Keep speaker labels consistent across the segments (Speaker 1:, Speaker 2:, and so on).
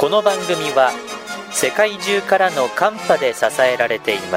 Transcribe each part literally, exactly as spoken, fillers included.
Speaker 1: この番組は世界中からのカンパで支えられています。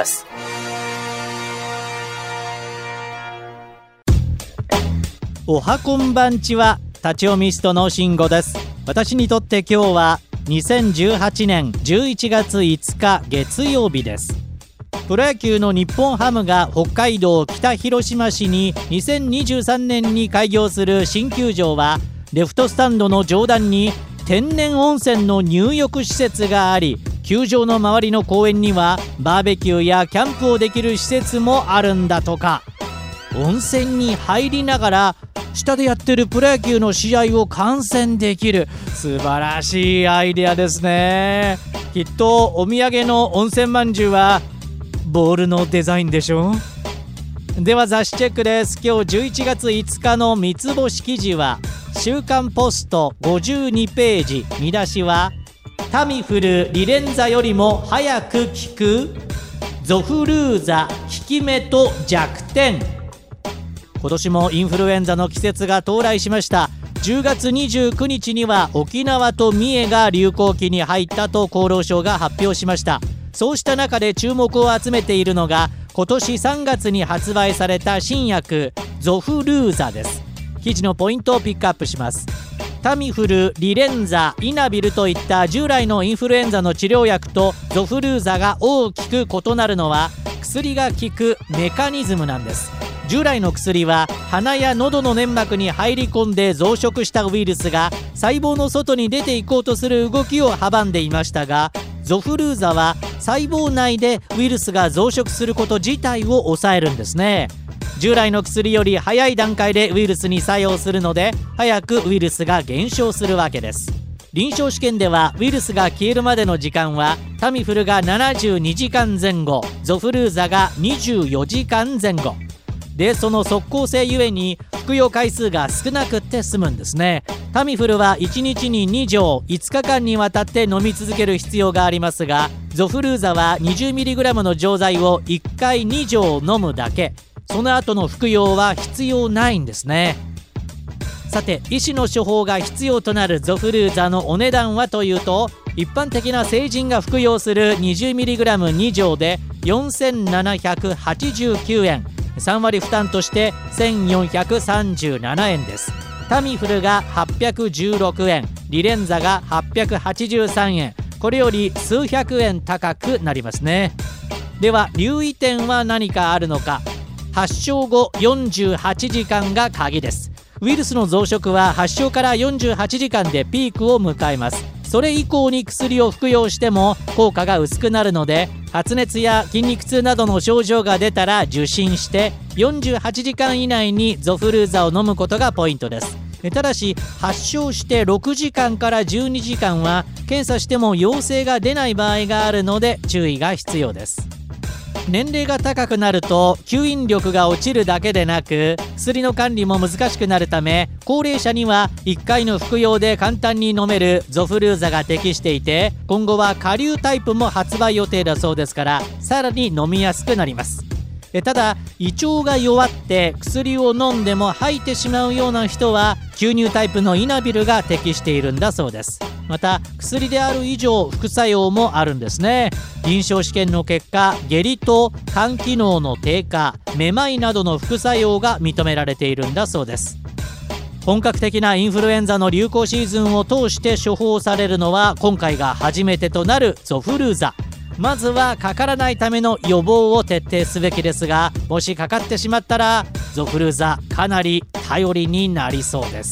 Speaker 2: おはこんばんちは、立ち読みストの慎吾です。私にとって今日はにせんじゅうはちねんじゅういちがついつか月曜日です。プロ野球の日本ハムが北海道北広島市ににせんにじゅうさんねんに開業する新球場は、レフトスタンドの上段に天然温泉の入浴施設があり、球場の周りの公園にはバーベキューやキャンプをできる施設もあるんだとか。温泉に入りながら下でやってるプロ野球の試合を観戦できる、素晴らしいアイデアですね。きっとお土産の温泉まんじゅうはボールのデザインでしょう。では雑誌チェックです。今日じゅういちがついつかの三つ星記事は週刊ポストごじゅうにページ、見出しはタミフルリレンザよりも早く効くゾフルーザ効き目と弱点。今年もインフルエンザの季節が到来しました。じゅうがつにじゅうくにちには沖縄と三重が流行期に入ったと厚労省が発表しました。そうした中で注目を集めているのが今年さんがつに発売された新薬ゾフルーザです。記事のポイントをピックアップします。タミフル、リレンザ、イナビルといった従来のインフルエンザの治療薬とゾフルーザが大きく異なるのは薬が効くメカニズムなんです。従来の薬は鼻や喉の粘膜に入り込んで増殖したウイルスが細胞の外に出ていこうとする動きを阻んでいましたが、ゾフルーザは細胞内でウイルスが増殖すること自体を抑えるんですね。従来の薬より早い段階でウイルスに作用するので、早くウイルスが減少するわけです。臨床試験ではウイルスが消えるまでの時間はタミフルがななじゅうにじかんぜん後、ゾフルーザがにじゅうよじかんぜん後で、その即効性ゆえに服用回数が少なくって済むんですね。タミフルはいちにちににじょう、いつかかんにわたって飲み続ける必要がありますが、ゾフルーザは にじゅうミリグラム の錠剤をいっかいにじょう飲むだけ。その後の服用は必要ないんですね。さて、医師の処方が必要となるゾフルーザのお値段はというと、一般的な成人が服用する にじゅうミリグラムにじょうでよんせんななひゃくはちじゅうきゅうえん、さんわり負担としてせんよんひゃくさんじゅうななえんです。タミフルがはっぴゃくじゅうろくえん、リレンザがはっぴゃくはちじゅうさんえん、これより数百円高くなりますね。では留意点は何かあるのか。発症後よんじゅうはちじかんが鍵です。ウイルスの増殖は発症からよんじゅうはちじかんでピークを迎えます。それ以降に薬を服用しても効果が薄くなるので、発熱や筋肉痛などの症状が出たら受診してよんじゅうはちじかん以内にゾフルーザを飲むことがポイントです。ただし発症してろくじかんからじゅうにじかんは検査しても陽性が出ない場合があるので注意が必要です。年齢が高くなると吸引力が落ちるだけでなく、薬の管理も難しくなるため、高齢者にはいっかいの服用で簡単に飲めるゾフルーザが適していて、今後は顆粒タイプも発売予定だそうですから、さらに飲みやすくなります。えただ胃腸が弱って薬を飲んでも吐いてしまうような人は吸入タイプのイナビルが適しているんだそうです。また薬である以上副作用もあるんですね。臨床試験の結果、下痢と肝機能の低下、めまいなどの副作用が認められているんだそうです。本格的なインフルエンザの流行シーズンを通して処方されるのは今回が初めてとなるゾフルーザ。まずはかからないための予防を徹底すべきですが、もしかかってしまったらゾフルーザかなり頼りになりそうです。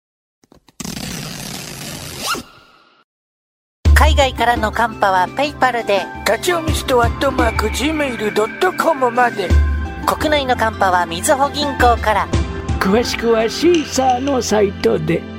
Speaker 3: 海外からのカンパはペイパルで、
Speaker 4: 立ち読みストアットマーク ジーメールドットコム まで。
Speaker 3: 国内のカンパはみずほ銀行から。
Speaker 4: 詳しくはシーサーのサイトで。